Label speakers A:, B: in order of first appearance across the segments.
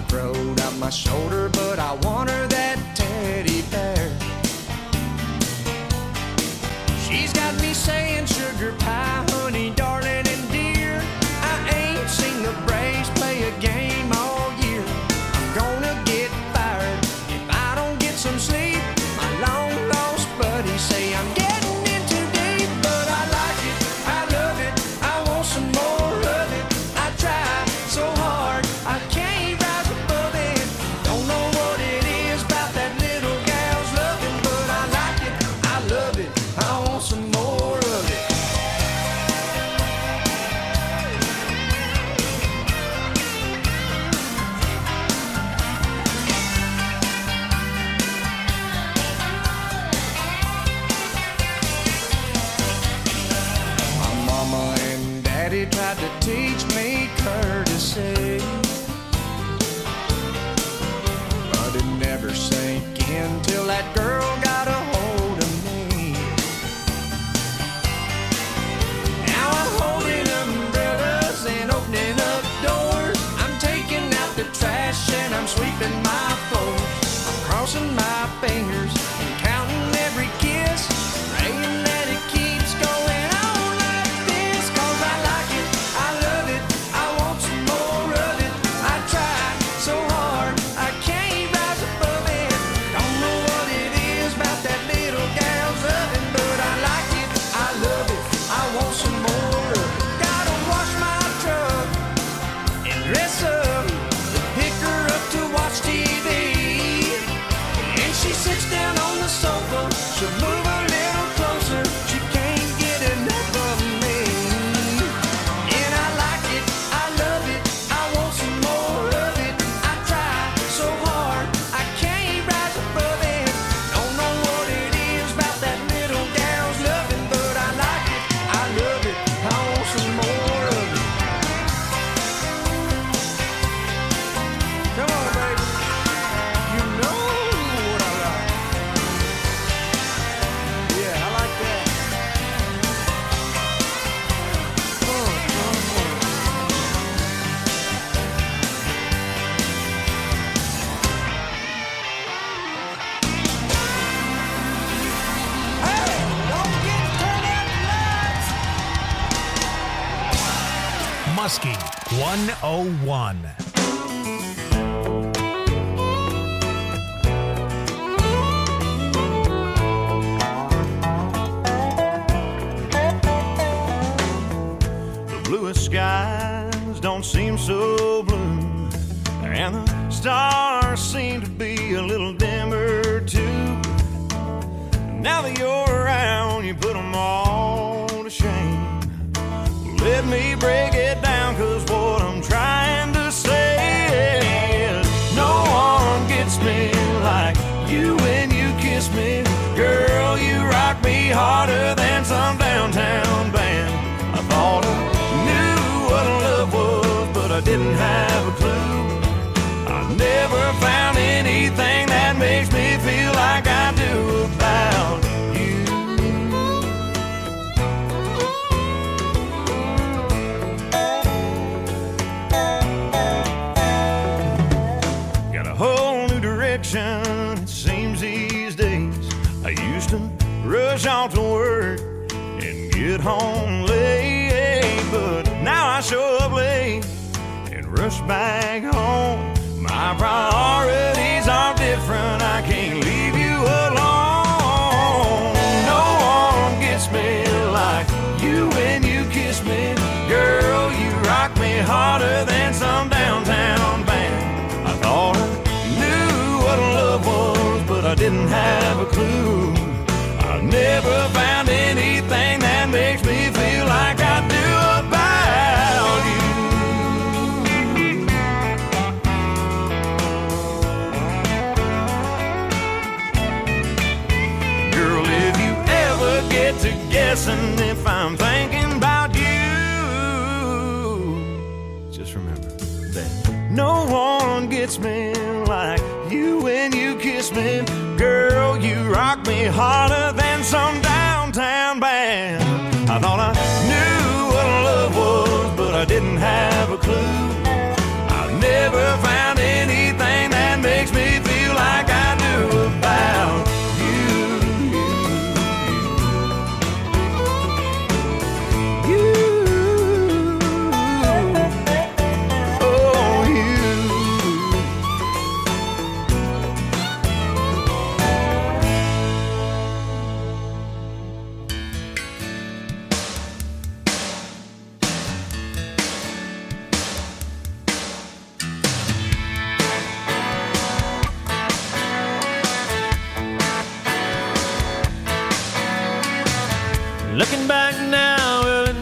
A: throat out my shoulder, but I want her that teddy bear. She's got me saying sugar pie, honey, darling, and dear. I ain't seen the Braves play a game all year. I'm gonna get fired if I don't get some sleep. My long lost buddies say I'm getting in too deep, but I like it, I love it, I want some more of it. I try so hard, I can't rise above it. Don't know what it is about that little gal's loving, but I like it, I love it, I want some more of it. My mama and daddy tried to teach me courtesy, but it never sank in till that girl got a hold of me. Now I'm holding umbrellas and opening up doors. I'm taking out the trash and I'm sweeping my floors. I'm crossing my fingers and counting every kiss, praying that it keeps going on like this. 'Cause I like it, I love it, I want some more of it. I try so hard, I can't rise above it. Don't know what it is about that little gal's loving, but I like it, I love it, I want some more of it. Gotta wash my truck and dress up to pick her up to watch TV. And she sits down on the sofa, she'll move a little closer, she can't get enough of me. And I like it, I love it, I want some more of it. I try so hard, I can't rise above it. Don't know what it is about that little gal's loving, but I like it, I love it, I want some more of it. Come on, baby, you know what I like. Yeah, I like that. Hey, don't get turned out nuts.
B: Muskie 101.
C: The bluest skies don't seem so blue, and the stars seem to be a little dimmer too. Now that you're around, you put them all to shame. Let me break it down, 'cause what I'm trying to say is no one gets me like you when you kiss me. Girl, you rock me harder than some downtown band. I thought I knew what love was, but I didn't have a clue. I never found anything that makes me feel like I do about you. Got a whole new direction, it seems these days. I used to rush off to work and get home late, but now I show up late and rush back home. My priorities are different, I can't leave you alone. No one gets me like you when you kiss me. Girl, you rock me harder than some downtown band. I thought I knew what love was, but I didn't have a clue. I never found anything that makes me feel like I do about you. Girl, if you ever get to guessing if I'm thinking about you, just remember that no one gets me like you when you kiss me. Girl, you rock me harder than some downtown band. I thought I knew what love was, but I didn't have a clue. I never found any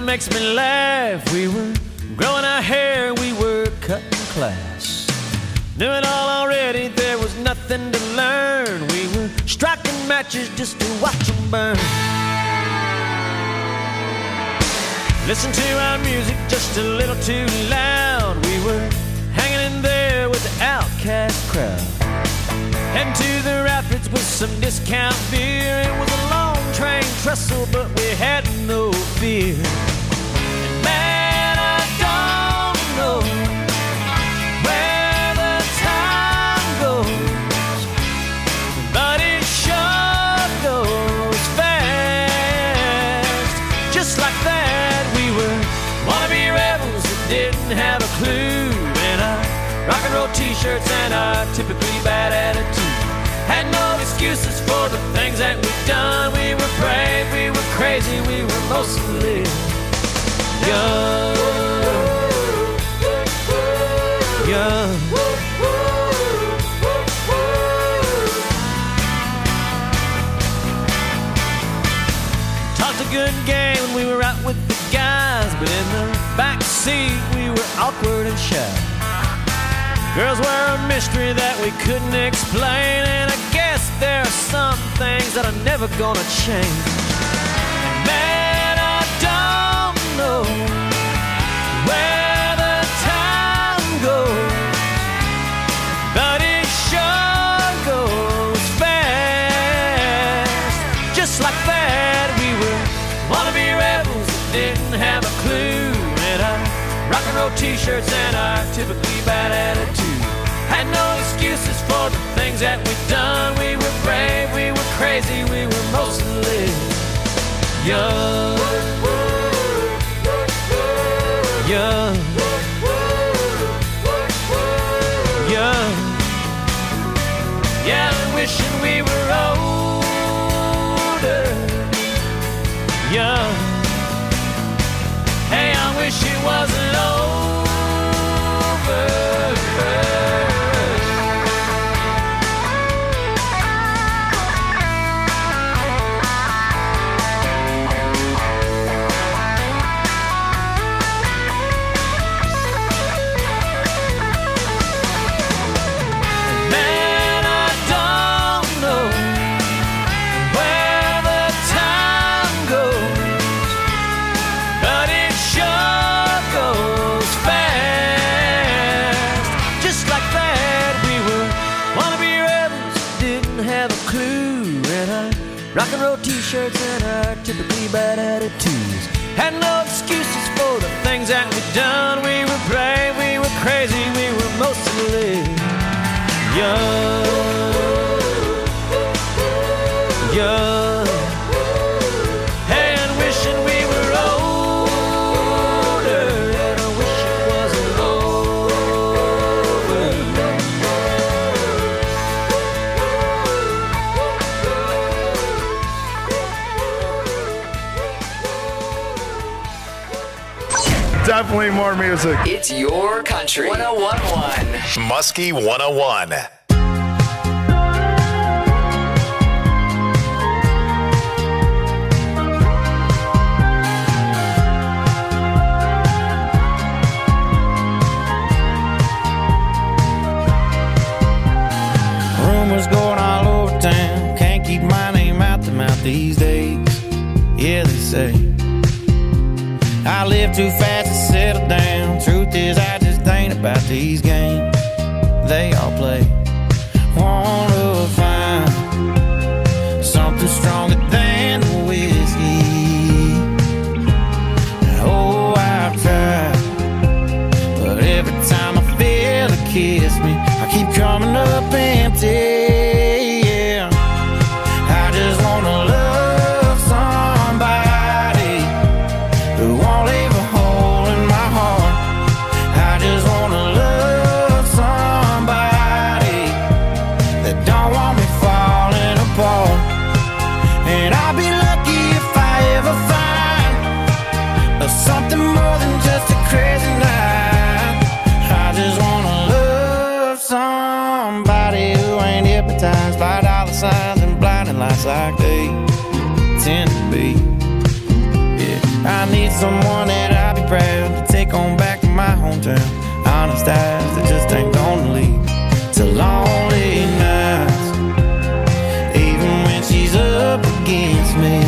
A: makes me laugh. We were growing our hair, we were cutting class. Knew it all already, there was nothing to learn. We were striking matches just to watch them burn. Listen to our music just a little too loud. We were hanging in there with the outcast crowd. Heading to the rapids with some discount beer. It was a long train trestle, but we had no fear. And man, I don't know where the time goes, but it sure goes fast. Just like that, we were wannabe rebels that didn't have a clue. And our rock and roll t-shirts and our typically bad attitude had no excuses for the things that we've done. We were brave, we were crazy, we were mostly young. Young. Talked a good game when we were out with the guys, but in the back seat we were awkward and shy. Girls were a mystery that we couldn't explain, and I guess there are some things that are never gonna change. And man, I don't know where the time goes, but it sure goes fast. Just like that, we were wannabe rebels that didn't have a clue. And our rock and roll t-shirts and our typically bad attitude had no excuses for the things that we've done. We were brave, we were crazy, we were mostly young. Young. Young. Yeah, I'm wishing we were older. Young. Hey, I wish it wasn't over. Rock and roll t-shirts and our typically bad attitudes had no excuses for the things that we'd done. We were brave, we were crazy, we were mostly young. Young. Hey, and wishing we were older, and I wish it wasn't over.
D: Definitely more music.
E: It's your country. 101.1.
B: Muskie 101.
F: Rumors going all over town. Can't keep my name out the mouth these days. Yeah, they say I live too fast to settle down. Truth is, I just ain't about these games they all play. Wanna find something stronger than the whiskey. Oh, I've tried, but every time I feel it kiss me, I keep coming up empty. Yeah, I just wanna love somebody who won't leave a hole in my heart. I just wanna love somebody that don't want me falling apart. And I'll be lucky if I ever find something more than just a crazy night. I just wanna love somebody who ain't hypnotized by dollar signs and blinding lights like they tend to be. Yeah, I I need someone that I'll be proud to take on back to my hometown. Honest eyes that just ain't gonna lead to lonely nights, even when she's up against me.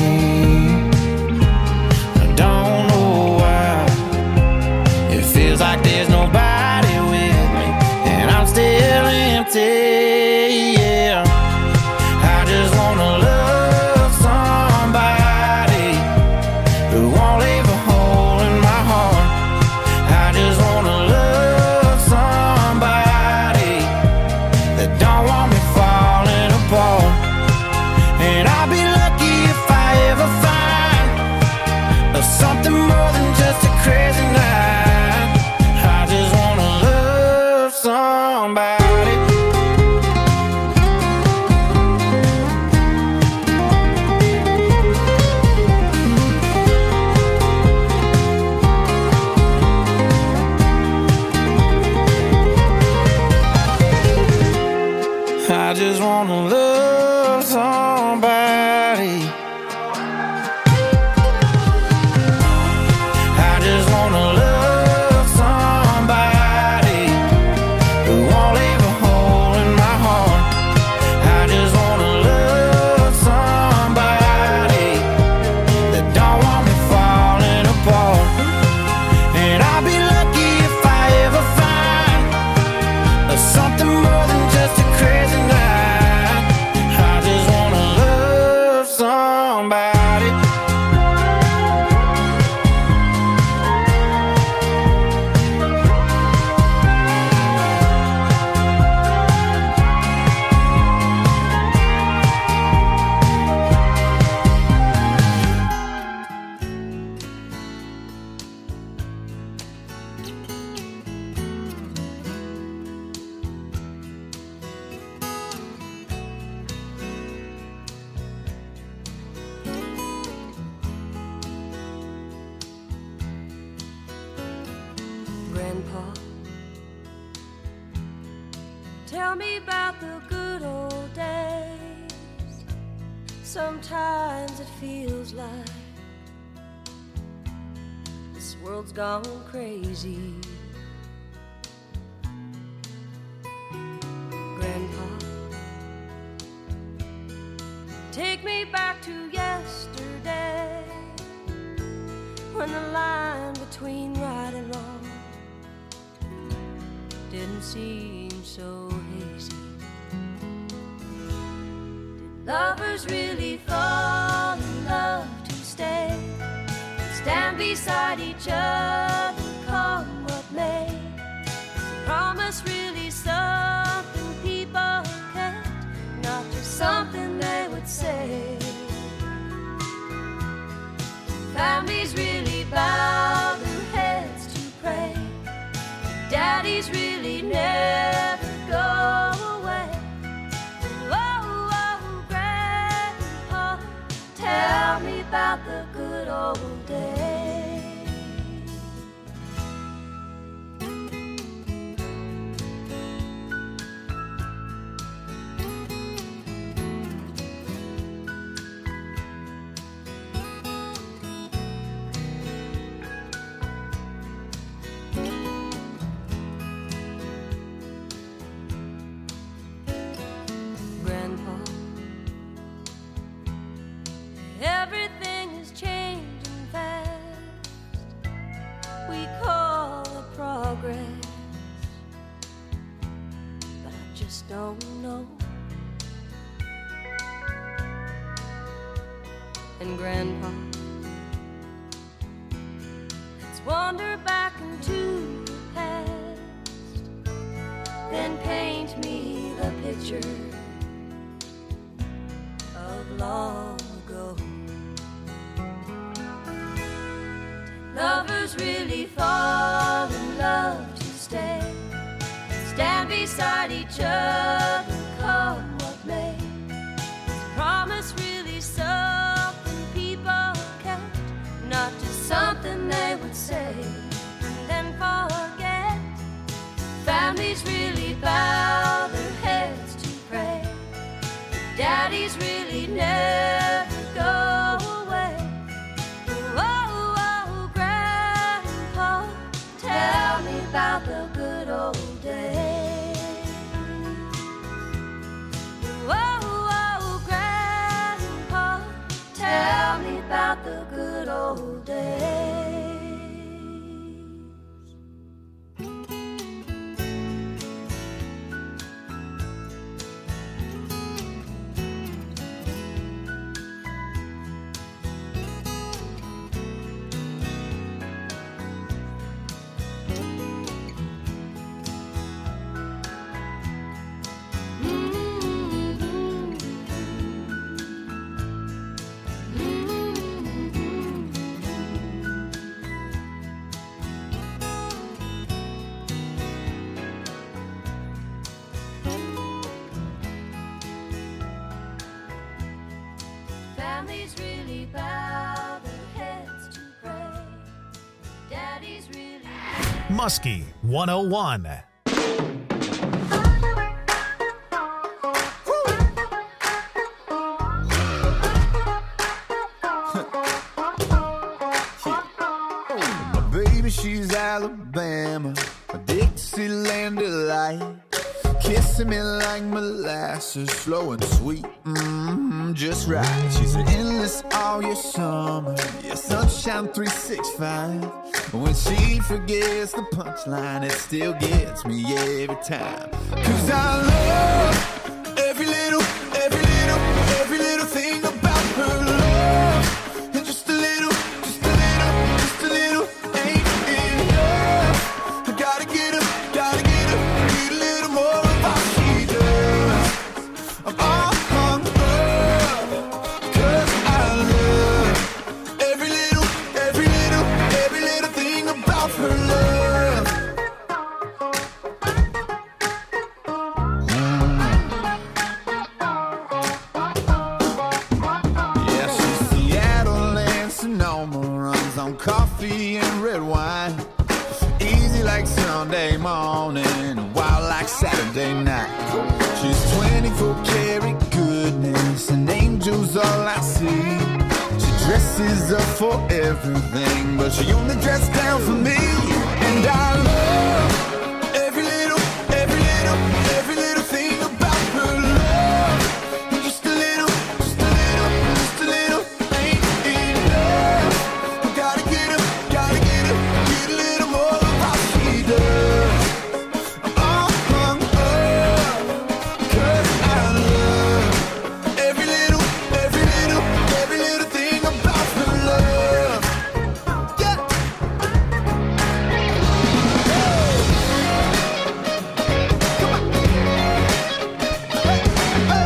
F: I don't know why it feels like there's nobody with me, and I'm still empty. Yeah, I just wanna love somebody who won't leave a hole in my heart. I just wanna love somebody that don't want me falling apart. And I'll be lucky if I ever find something more than just a crazy night. I just wanna love somebody. I just wanna love somebody. I just wanna love somebody who won't leave a hole in my heart. I just wanna love somebody that don't want me falling apart. And I'll be lucky if I ever find something more than just a crazy night. I just wanna love somebody.
G: Grandpa, tell me about the good old days. Sometimes it feels like this world's gone crazy. Grandpa, take me back to yesterday, when the line between right and wrong didn't seem so hazy. Did lovers really fall in love to stay, stand beside each other, come what may? Is a promise really something people kept, not just something they would say? Families really bow their heads to pray, daddies really never go away. Oh, oh, Grandpa, tell me about the good old days. Grandpa, everything is changing fast. We call it progress, but I just don't know. And Grandpa, let's wander back into the past, then paint me the picture of long ago. Lovers really fall in love to stay, stand beside each other, come what may. Is a promise really something people kept, not just something they would say and then forget? Families really bow their heads to pray, daddies really never go away. Oh, oh, Families really bow their heads to pray. Daddy's really
B: Muskie 101.
H: My baby, she's Alabama, a Dixieland delight. Kissing me like molasses, slow and sweet, just right. She's endless all year summer, yeah, sunshine 365. When she forgets the punchline, it still gets me every time. 'Cause I love every little thing about her love. And just a little ain't enough. I gotta get her, need a little more of what she does. I'm all hung up, 'cause I love every little thing about her love. Yeah, she's Seattle and Sonoma, runs on coffee and red wine. Easy like Sunday morning, wild like Saturday night. She's 24 karat goodness, and angels all I see. She dresses up for everything, but she only dressed down for me. And I love every little thing about her love. And just a little ain't enough. I gotta get her, need a little more of what she does. I'm all hung up, 'cause I love every little thing about her love. Yeah. Come on. Hey, hey.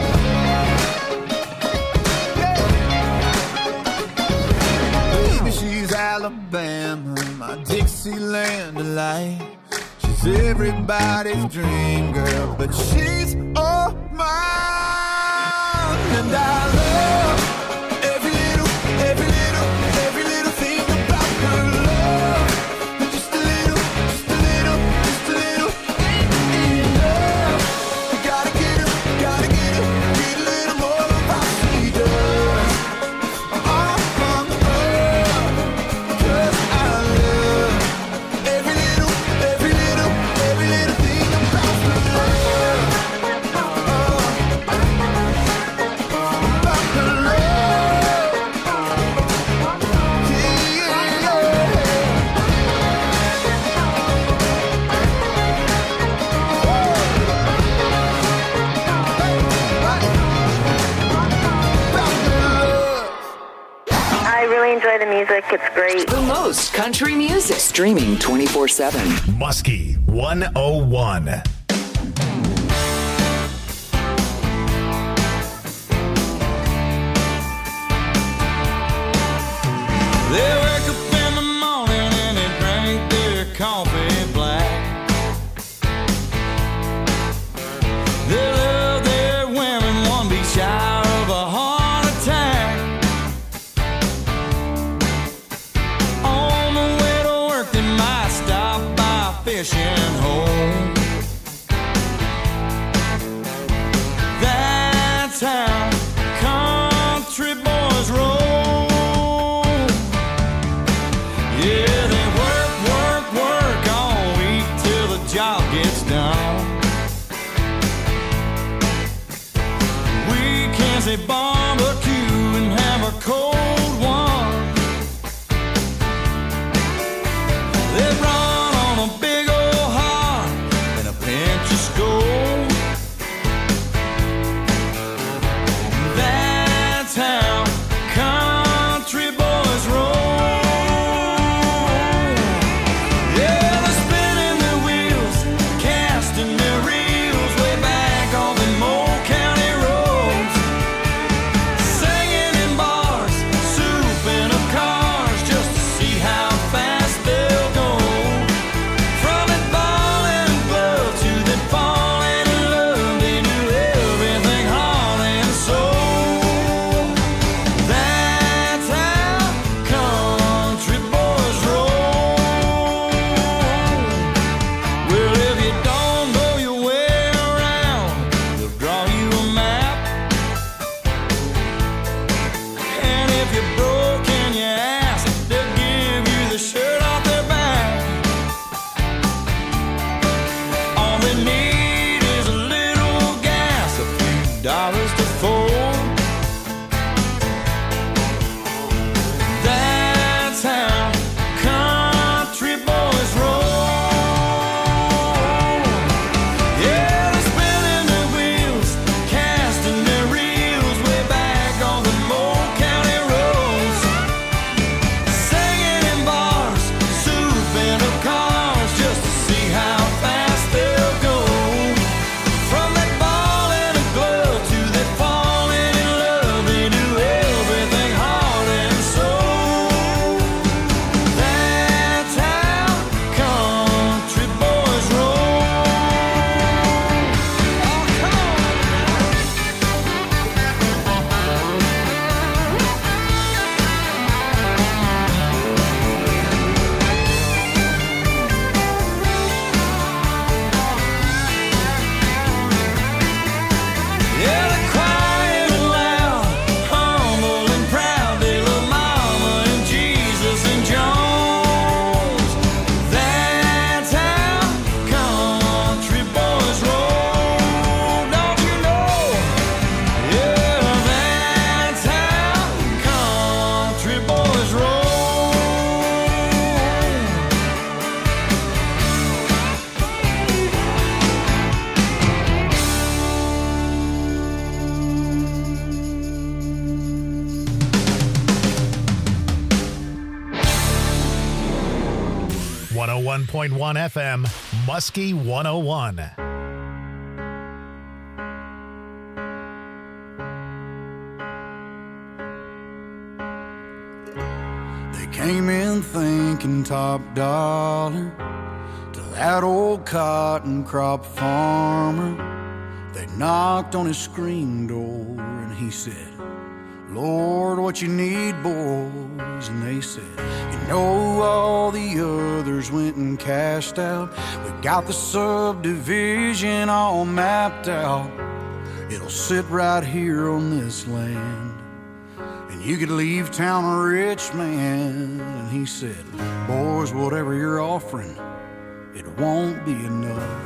H: Yeah. Baby, she's Alabama, my Dixieland delight. She's everybody's dream girl, but she's all mine. And I love every little thing about her love. And just a little ain't enough. I gotta get her, need a little more of what she does. I'm all hung up, 'cause I love every little thing about her love. About her love. Yeah. About her love.
I: I really enjoy the music. It's great.
E: The most country music. Streaming 24/7.
B: Muskie 101.
F: They wake up in the morning and they drink their coffee black. They love their women, one be shy of a heart attack. On the way to work, they might stop by a fishing hole. That's how country boys roll. Yeah, they work all week till the job gets done. Weekends they barbecue and have a cold one. They run on a big old heart and a pinch of Skol. That's how country boys roll. Yeah, they're spinning their wheels, casting their reels way back on the Moore County roads. Singing in bars, souping up cars just to see how fast they'll go. From that ball and glove to that ball dollars to fold. That's how country boys roll. Yeah, they're spinning their wheels, casting their reels way back on the Mold County roads, singing in bars, souping up cars just to see how fast they'll go. From that ball and a glove to that falling in love, they do everything heart and soul. That's how country boys roll. Oh, come on. Yeah, they're quiet and loud, humble and proud. They love Mama and Jesus and Jones. That's how country boys roll, don't you know? Yeah, that's how country boys roll.
B: 101.1 FM, Muskie 101.
F: They came in thinking top dollar to that old cotton crop farmer. They knocked on his screen door and he said, Lord, what you need, boys? And they said, you know, all the others went and cashed out. We got the subdivision all mapped out. It'll sit right here on this land, and you could leave town a rich man. And he said, boys, whatever you're offering, it won't be enough.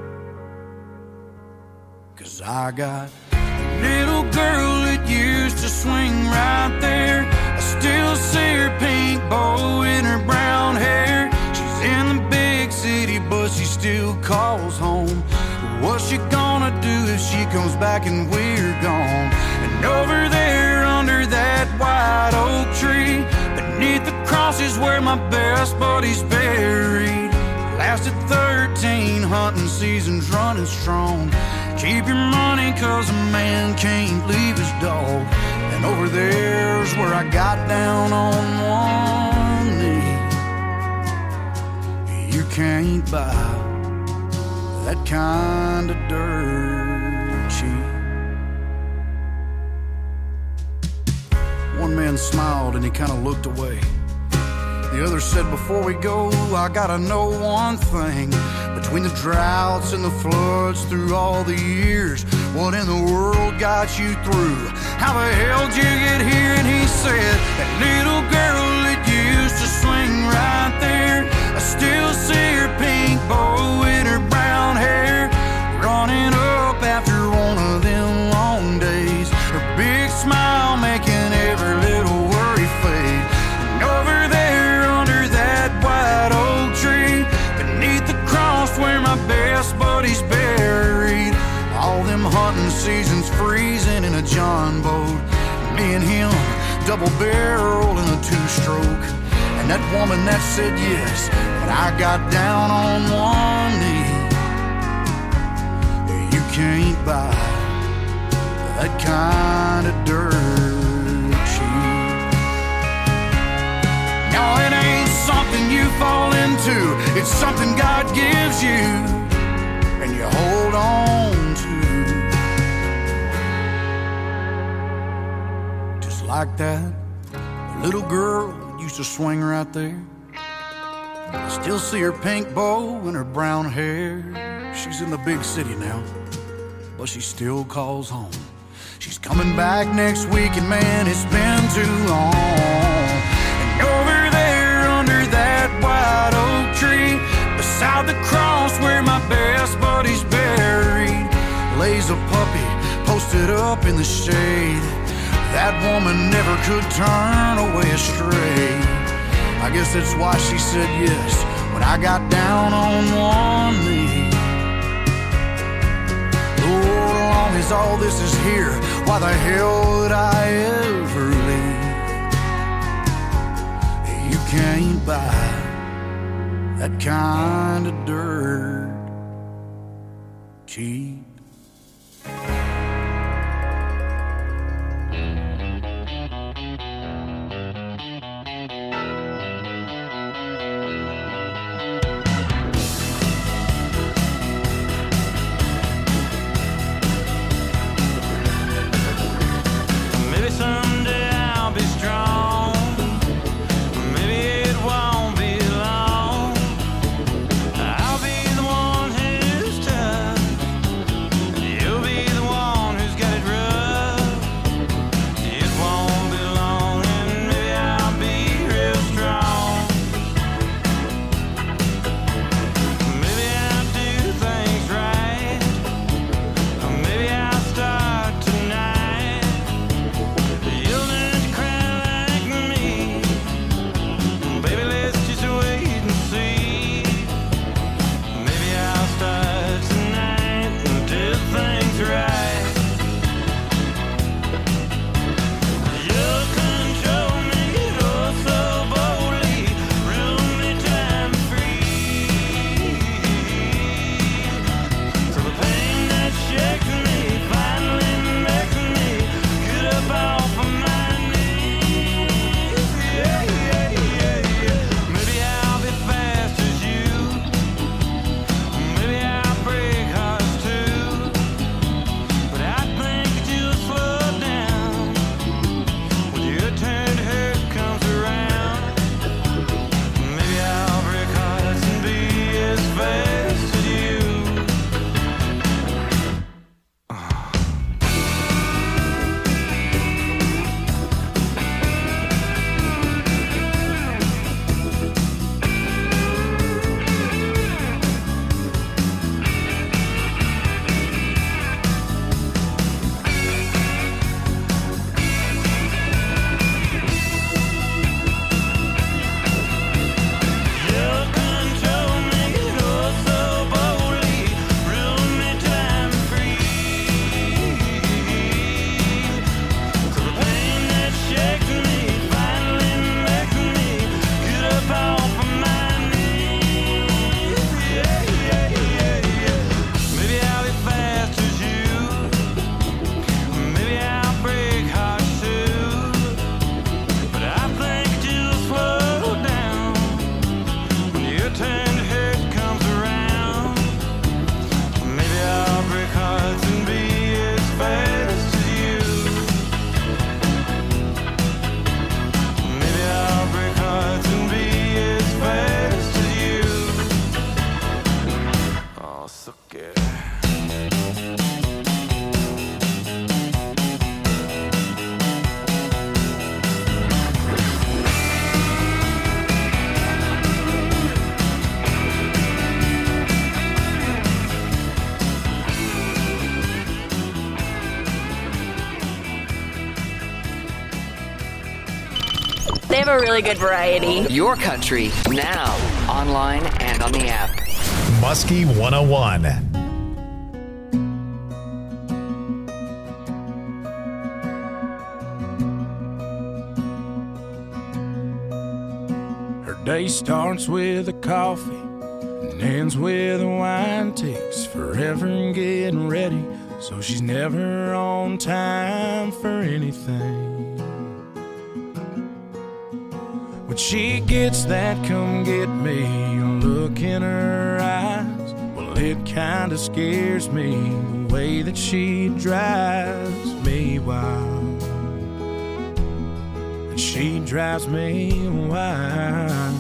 F: 'Cause I got a little girl that used to swing right there. I still see her pink bow in her brown hair. She's in the big city, but she still calls home. What's she gonna do if she comes back and we're gone? And over there under that white oak tree, beneath the cross is where my best buddy's buried. Lasted 13 hunting seasons running strong. Keep your money 'cause a man can't leave his dog. And over there's where I got down on one knee. You can't buy that kind of dirt cheap. One man smiled and he kind of looked away. The other said, before we go, I gotta know one thing. Between the droughts and the floods through all the years, what in the world got you through? How the hell did you get here? And he said, that little girl that used to swing right there, I still see her pink bow in her brown hair, running up after one of them long days, her big smile making every little worry fade. And over there under that white oak tree, beneath the cross where my best buddy's buried, all them hunting seasons freezing in a John boat, me and him double barrel in a two-stroke. And that woman that said yes, but I got down on one knee. You can't buy that kind of dirt cheap. No, it ain't something you fall into, it's something God gives you and you hold on to. Just like that little girl used to swing right there. I still see her pink bow and her brown hair. She's in the big city now, but she still calls home. She's coming back next week, and man, it's been too long. And over there under that white oak tree, beside the cross where my best buddy's buried, lays a puppy stood up in the shade. That woman never could turn away astray. I guess that's why she said yes when I got down on one knee. Oh, as long as all this is here, why the hell would I ever leave? You can't buy that kind of dirt cheap.
J: They have a really good variety.
E: Your country, now, online and on the app.
B: Muskie 101.
F: Her day starts with a coffee and ends with a wine. Takes forever getting ready, so she's never on time for anything. When she gets that come get me look in her eyes, well, it kinda scares me the way that she drives me wild. And she drives me wild.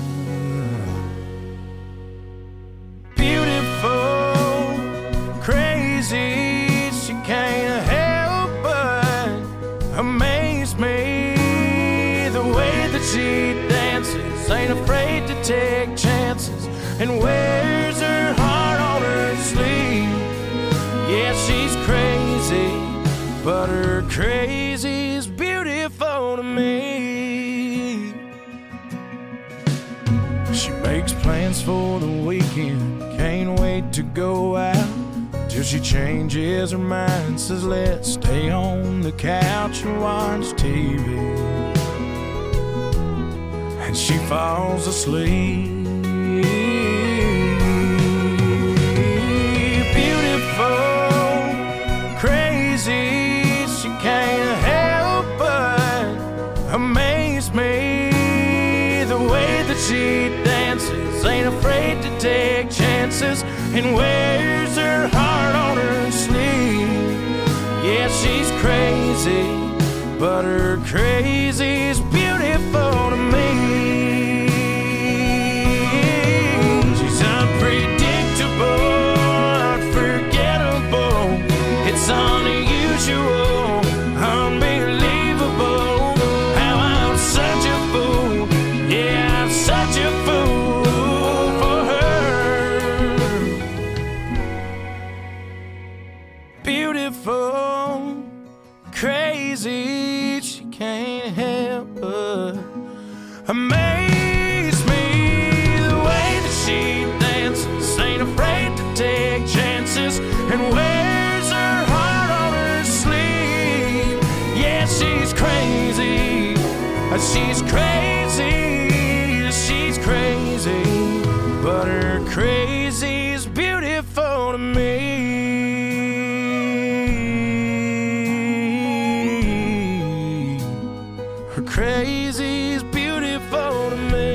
F: Beautiful, crazy, she can't help but amaze me. The way that she dances, ain't afraid to take chances, and wears her heart on her sleeve. Yeah, she's crazy, but her crazy's beautiful to me. She makes plans for the weekend, can't wait to go out, till she changes her mind, says let's stay on the couch and watch TV. And she falls asleep. Beautiful, crazy, she can't help but amaze me. The way that she dances, ain't afraid to take chances, and wears her heart on her sleeve. Yeah, she's crazy, but her crazy's beautiful to me. She's unpredictable, unforgettable, it's unusual, unbelievable, how I'm such a fool, yeah, I'm such a fool for her. Beautiful, crazy, she can't help but amaze me. The way that she dances, ain't afraid to take chances, and wears her heart on her sleeve. Yeah, she's crazy, she's crazy, she's crazy, but her crazy's beautiful to me. Her crazy's beautiful to me.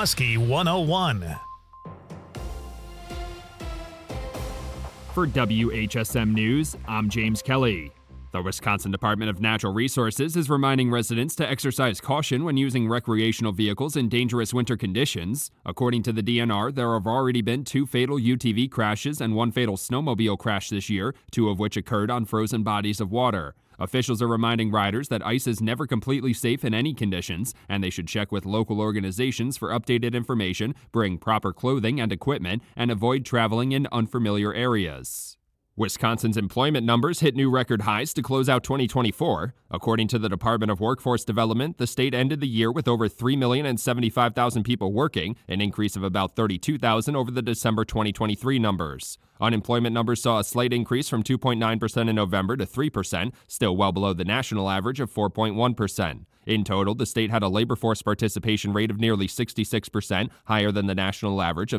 B: Muskie 101.
K: For WHSM News, I'm James Kelly. The Wisconsin Department of Natural Resources is reminding residents to exercise caution when using recreational vehicles in dangerous winter conditions. According to the DNR, there have already been 2 fatal UTV crashes and 1 fatal snowmobile crash this year, 2 of which occurred on frozen bodies of water. Officials are reminding riders that ice is never completely safe in any conditions, and they should check with local organizations for updated information, bring proper clothing and equipment, and avoid traveling in unfamiliar areas. Wisconsin's employment numbers hit new record highs to close out 2024. According to the Department of Workforce Development, the state ended the year with over 3,075,000 people working, an increase of about 32,000 over the December 2023 numbers. Unemployment numbers saw a slight increase from 2.9% in November to 3%, still well below the national average of 4.1%. In total, the state had a labor force participation rate of nearly 66%, higher than the national average of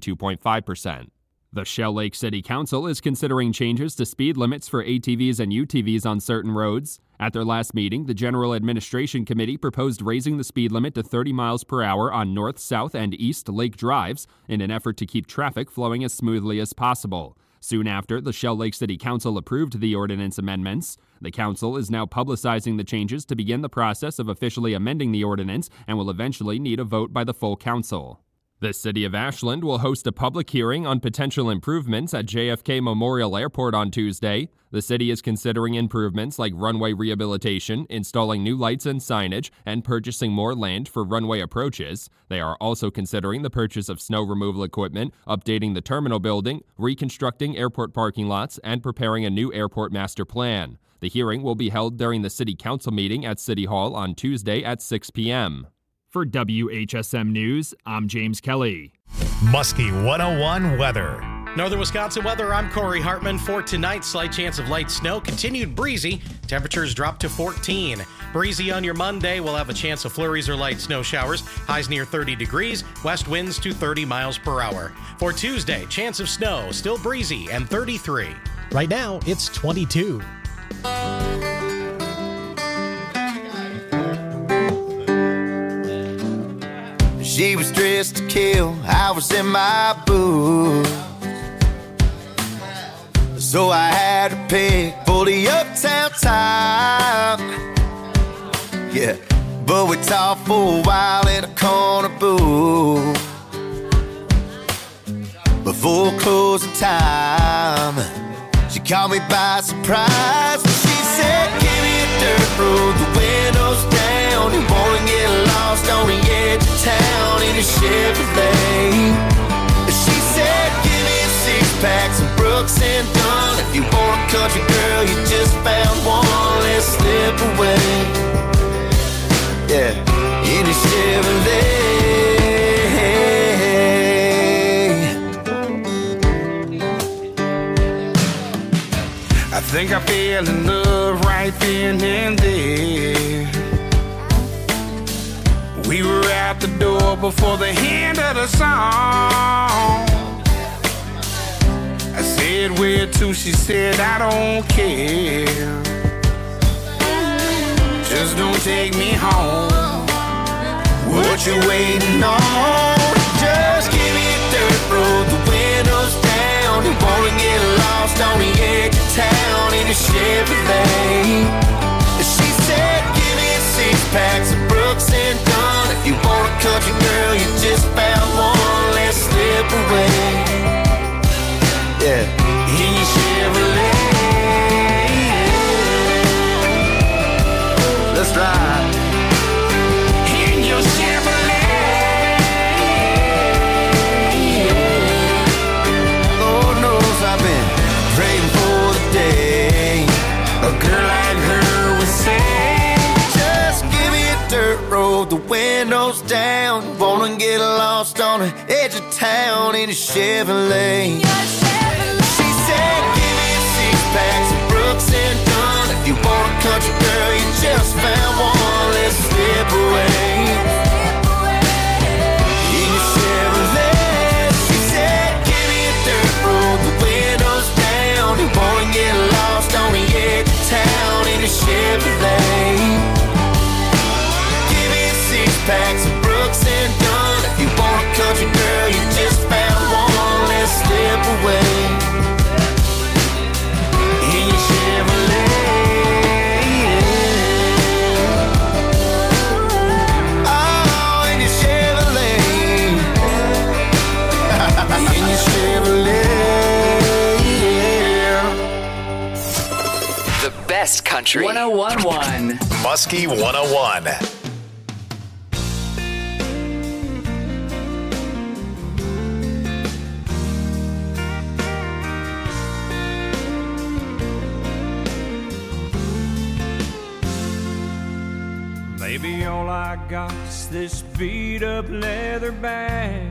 K: 62.5%. The Shell Lake City Council is considering changes to speed limits for ATVs and UTVs on certain roads. At their last meeting, the General Administration Committee proposed raising the speed limit to 30 miles per hour on north, south, and east lake drives in an effort to keep traffic flowing as smoothly as possible. Soon after, the Shell Lake City Council approved the ordinance amendments. The council is now publicizing the changes to begin the process of officially amending the ordinance and will eventually need a vote by the full council. The city of Ashland will host a public hearing on potential improvements at JFK Memorial Airport on Tuesday. The city is considering improvements like runway rehabilitation, installing new lights and signage, and purchasing more land for runway approaches. They are also considering the purchase of snow removal equipment, updating the terminal building, reconstructing airport parking lots, and preparing a new airport master plan. The hearing will be held during the city council meeting at City Hall on Tuesday at 6 p.m. For WHSM News, I'm James Kelly.
B: Muskie 101 weather.
L: Northern Wisconsin weather, I'm Corey Hartman. For tonight, slight chance of light snow, continued breezy. Temperatures drop to 14. Breezy on your Monday, we'll have a chance of flurries or light snow showers. Highs near 30 degrees, west winds to 30 miles per hour. For Tuesday, chance of snow, still breezy and 33.
M: Right now, it's 22.
H: She was dressed to kill, I was in my boots. So I had to pick for the uptown time. Yeah, but we talked for a while in a corner booth before closing time. She caught me by surprise. She said, give me a dirt road, the windows down. You wanna get lost on the edge of town in a Chevrolet. She said, give me a 6-pack, some Brooks and Dunn. If you want a country girl, you just found one. Let's slip away. Yeah, in a Chevrolet.
F: I think I fell in love right then and there. We were out the door before the end of the song. I said, where to? She said, I don't care. Just don't take me home.
H: What you waiting on? Just give me a dirt road, the windows down. You wanna get lost on the edge of town in a Chevrolet. She said, give me a 6-pack, some Brooks and Dunn. If you want a country girl, you just found one. Let's slip away. Yeah, in your Chevrolet. Let's ride.
F: In your Chevrolet.
H: Lord knows I've been praying for the day a girl like her would say, just give me a dirt road, the windows down. Wanna get lost on the edge of town in a Chevrolet. She said, give me a 6-pack, some Brooks and Dunn. If you want a country girl, you just found one. Let's slip away. In a Chevrolet. She said, give me a dirt road, the windows down. You wanna get lost on the edge of town in a Chevrolet. Give me a 6-pack, some Brooks and Dunn. If you want
E: best country. 101.1.
B: Muskie 101.
A: Maybe all I got's this beat up leather bag,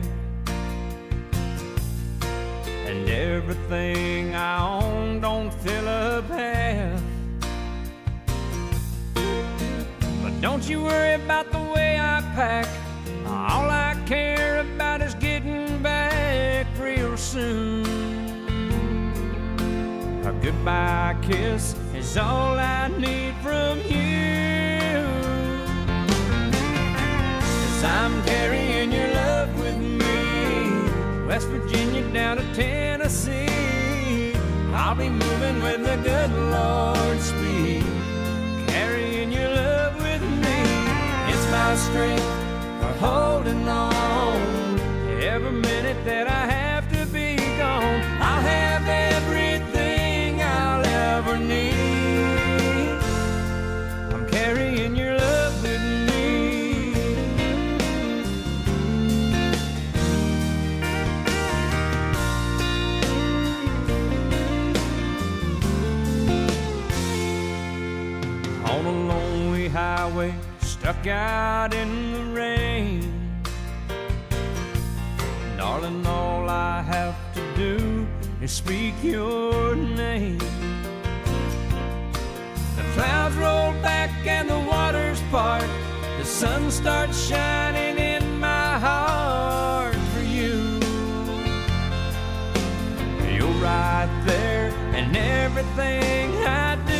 A: and everything I own don't fill up half. But don't you worry about the way I pack. All I care about is getting back real soon. A goodbye kiss is all I need from you. I'm carrying your love with me, West Virginia down to Tennessee. I'll be moving with the good Lord's speed, carrying your love with me. It's my strength for holding on. Every minute that I have to be gone, I'll have everything I'll ever need. I'm carrying your love with me. On a lonely highway, stuck out in the rain. Darling, all I have to do is speak your name. The clouds roll back and the waters part. The sun starts shining in my heart for you. You're right there in everything I do.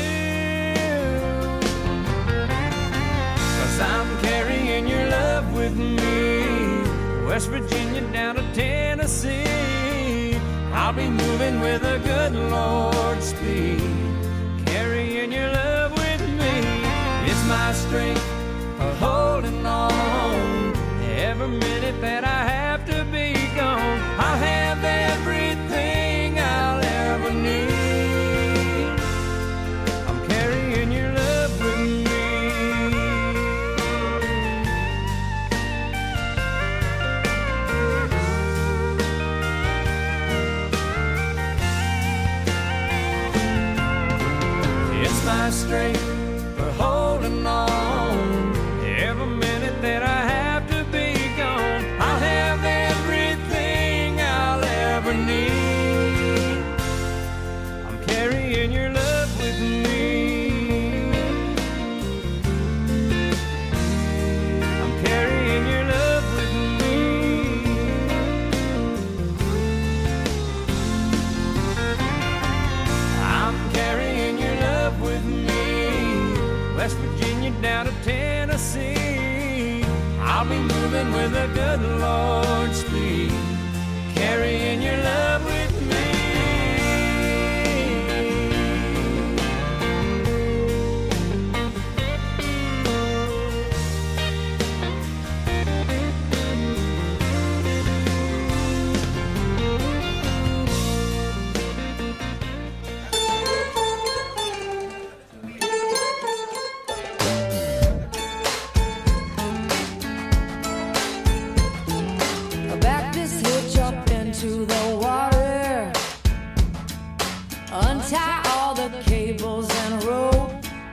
A: I'm carrying your love with me, West Virginia down to Tennessee. I'll be moving with a good Lord's speed, carrying your love with me. It's my strength for holding on. Every minute that I have to be gone, I'll have everything I'll ever need. I'm carrying your love with me. My strength for holding on. Every minute that I have to be gone, I'll have everything I'll ever need. I'm carrying your love with me. I'm carrying your love with me. I'm carrying your love with me, West Virginia down to Tennessee. I'll be moving with a good Lord's speed, carrying your love with me.
N: Untie all the cables and rope.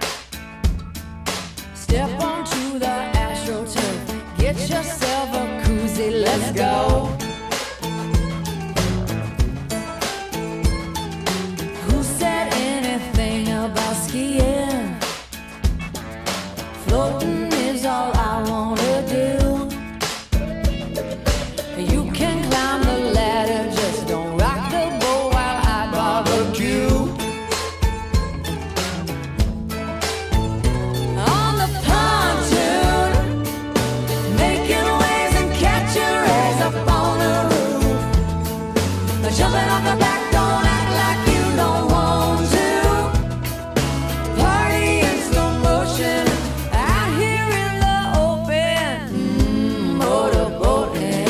N: Step onto the AstroTurf. Get yourself a koozie, let's go. Who said anything about skiing? Floating is all I wanna do. You can climb the ladder, just don't rock the boat while I barbecue. On the pontoon, making waves and catching rays up on the roof. Jumping off the back, don't act like you don't want to. Party in slow motion, out here in the open, motorboating.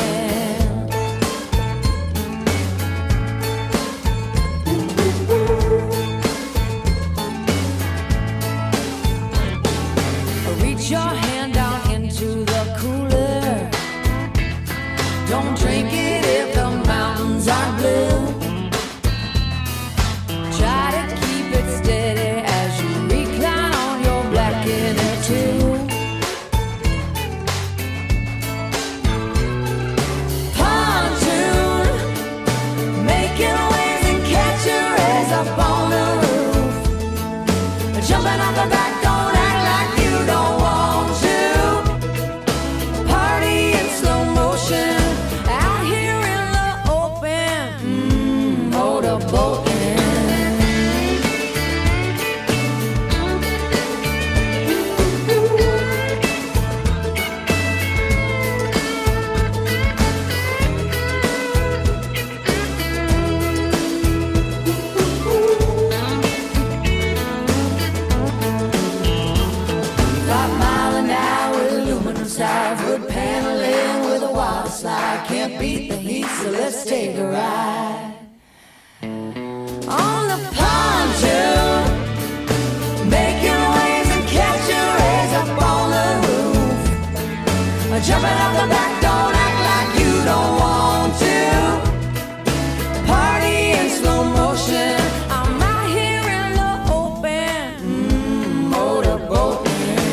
N: let's take a ride on the pontoon, making waves and catching rays up on the roof, jumping off the back, don't act like you don't want to, party in slow motion, I'm out here in the open, motorboating.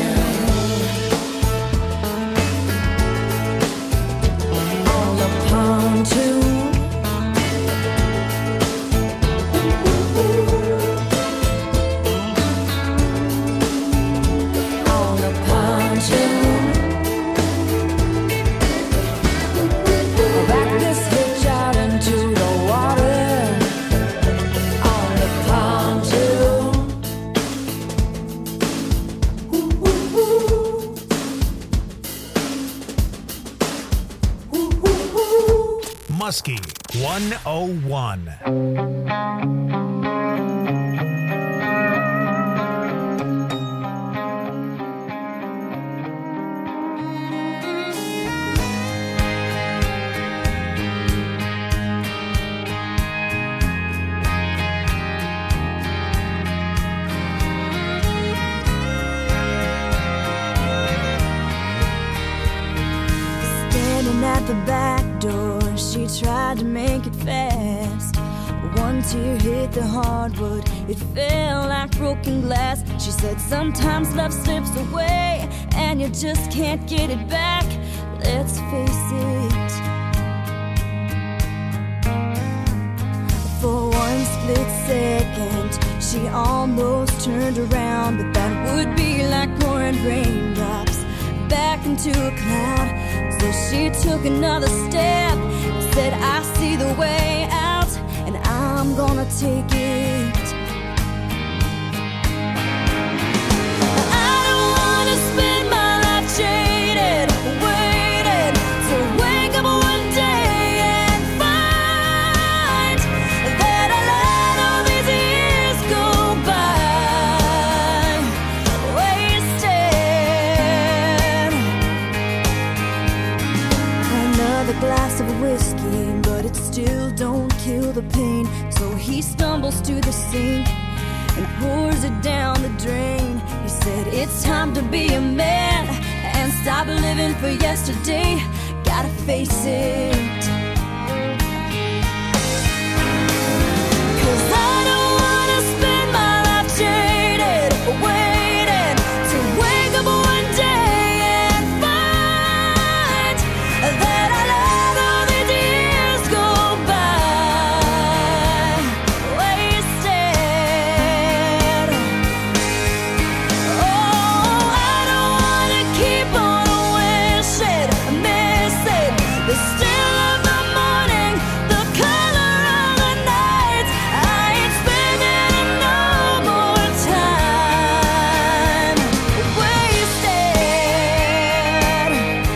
O: Muskie 101.
G: Standing at the back door, she tried to make it fast. One tear hit the hardwood, it fell like broken glass. She said sometimes love slips away and you just can't get it back. Let's face it, for one split second she almost turned around, but that would be like pouring raindrops back into a cloud. So she took another step and said, I see the way out and I'm gonna take it. I don't wanna spend my life jaded, waiting to wake up one day and find that I let all these years go by wasted. Another glass of whiskey, but it still don't kill the pain. So he stumbles to the sink and pours it down the drain. He said, it's time to be a man and stop living for yesterday. Gotta face it, 'cause I don't wanna spend my life jaded, waiting to wake up one day and find that I let all these years go by wasted. Oh, I don't wanna keep on wishing, missing the still of the morning, the color of the night. I ain't spending no more time wasted.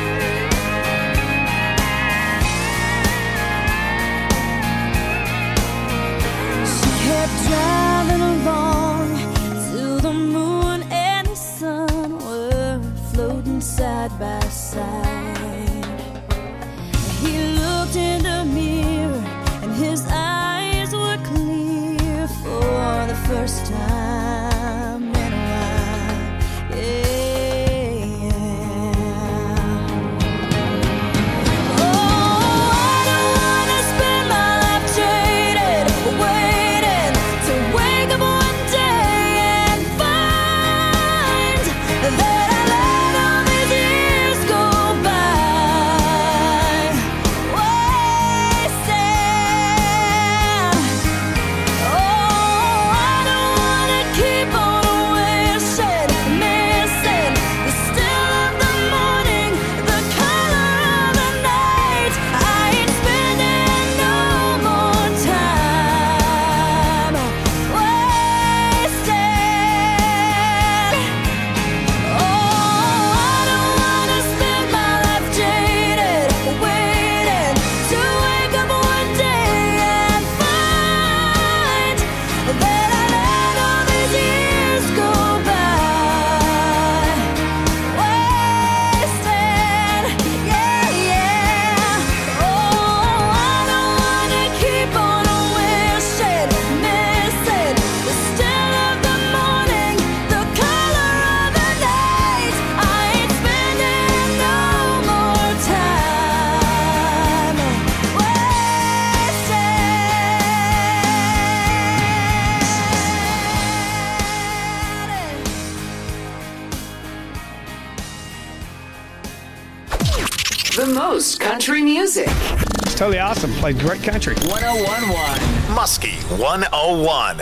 G: She kept driving along till the moon and the sun were floating side by side. He looked in the mirror and his eyes were clear for the first time in a while. Yeah. Oh, I don't wanna spend my life jaded, waiting to wake up one day and find that I let all these years go by wasted. Oh, I don't wanna
E: most country music.
P: It's totally awesome. Played great country.
E: 101.1
B: Muskie 101.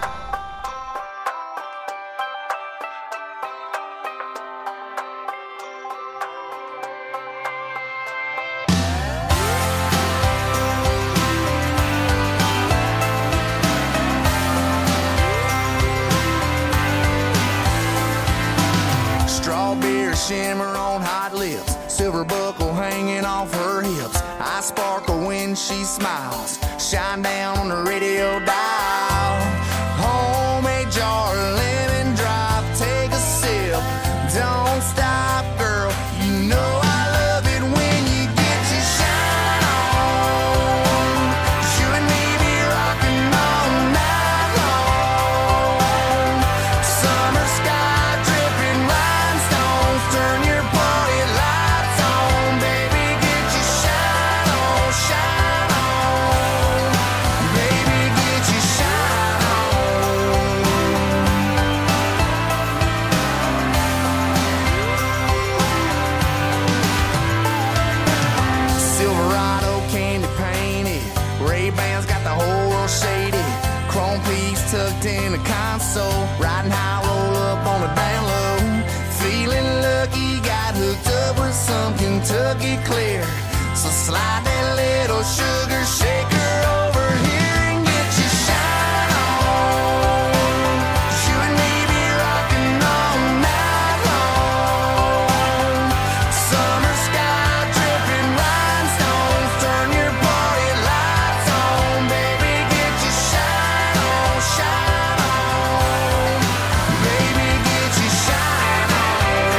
H: Strawberry shimmer on hot lips, silver buckle hanging off her hips. I sparkle when she smiles, shine down on the radio dial. Homemade jar, lemon drop, take a sip. Don't stop, girl, you know I love it when you get your shine on. You and me be rocking all night long. Summer sky dripping rhinestones, turn your party lights on. Baby, get your shine on, shine on. Baby, get your shine on. Silverado candy painted, Ray-Bans got the whole world shaded. Chrome piece tucked in the console, riding high, roll up on the down low. Feeling lucky, got hooked up with some Kentucky clear. So slide that little sugar shaker over here and get your shine on. You and me be rocking all night long. Summer sky dripping rhinestones, turn your party lights on. Baby, get your shine on, shine on. Baby, get your shine on.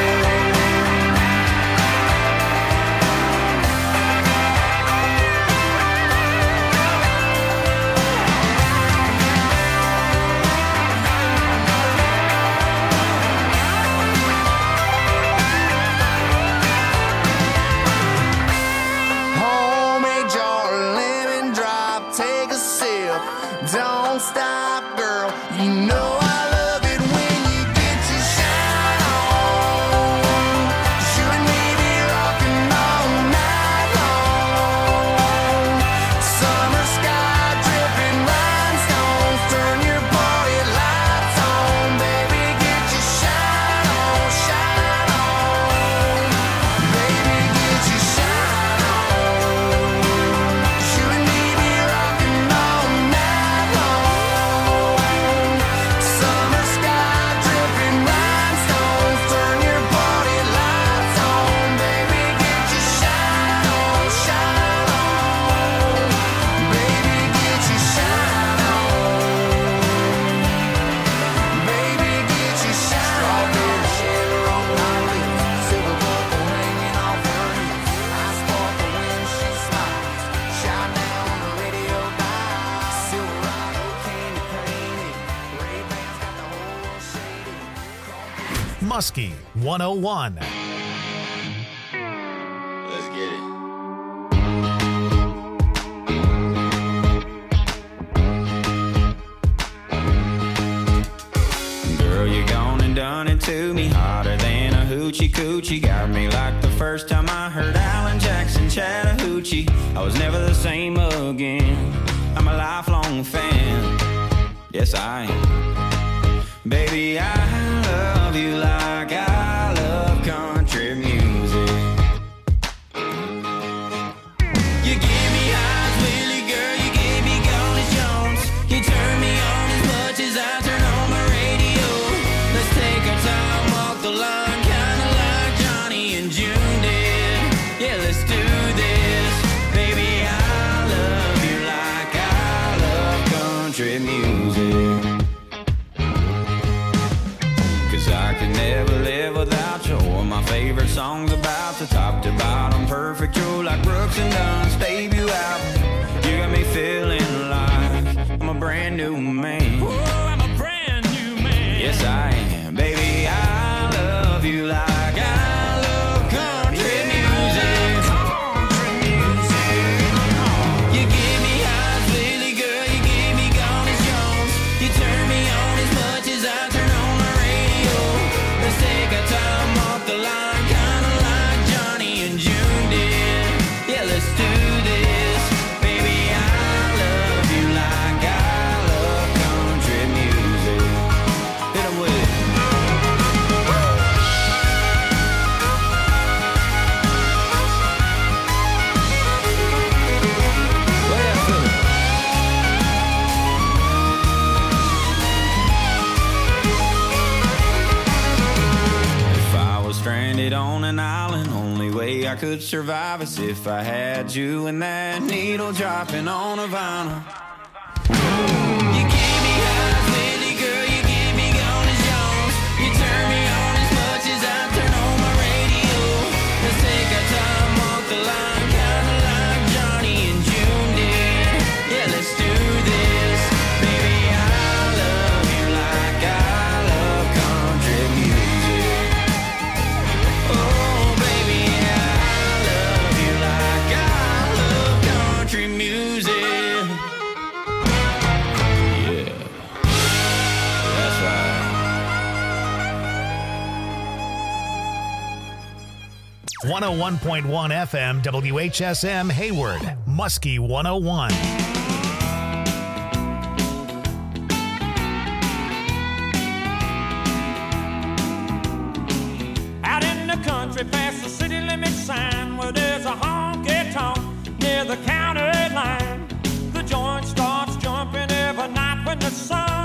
H: Homemade jar, lemon drop, take a sip. Don't stop, girl. You know I love it when you get your shine on. You and me be rocking all night long. Summer sky dripping rhinestones, turn your party lights on. Baby, get your shine on, shine on. Baby, get your shine on. You and me be rocking all night long. Summer sky dripping rhinestones, turn your party lights on. Baby, get your shine on, shine on. Baby, get your shine on. Baby, get your shine on. Strawberry shimmer on my lips, silver buckle hanging off her hips. I sparkle when she smiles, shine down on the radio dial. Silverado candy painted, Ray-Bans got the whole world shaded.
O: Muskie 101.
H: Let's get it.
F: Girl, you gone and done it to me, hotter than a hoochie coochie. Got me like the first time I heard Alan Jackson Chattahoochee. I was never the same again. I'm a lifelong fan. Yes, I am. Baby, I love you like I love country music. You give me highs, Willie, girl, you gave me Gladys Jones. You turn me on as much as I turn on my radio. Let's take our time, walk the line, kinda like Johnny and June did. Yeah, let's do this. Baby, I love you like I love country music. 'Cause I could never live without you. Or my favorite songs about the top to bottom, perfect. You're like Brooks and Dunn's debut album. You got me feeling like I'm a brand new man. Oh, I'm a brand new man. Yes, I am. Baby, I love you like I love country music. Country music. You give me highs, Lily girl, you give me Gladys Jones.
Q: could survive as if I had you and that needle dropping on a vinyl. You give me highs lately, girl, you give me gone as Jones. You turn me on as much as I turn on my radio. Let's take our time, walk the line, kinda like Johnny and June did. Yeah, let's do this. Baby, I love you like I love country music. Oh, baby, I love you like I love country music. Yeah, that's right.
O: 101.1 FM WHSM Hayward, Muskie 101.
R: Out in the country past the city limit sign where there's a honky-tonk near the county line. The joint starts jumping every night when the sun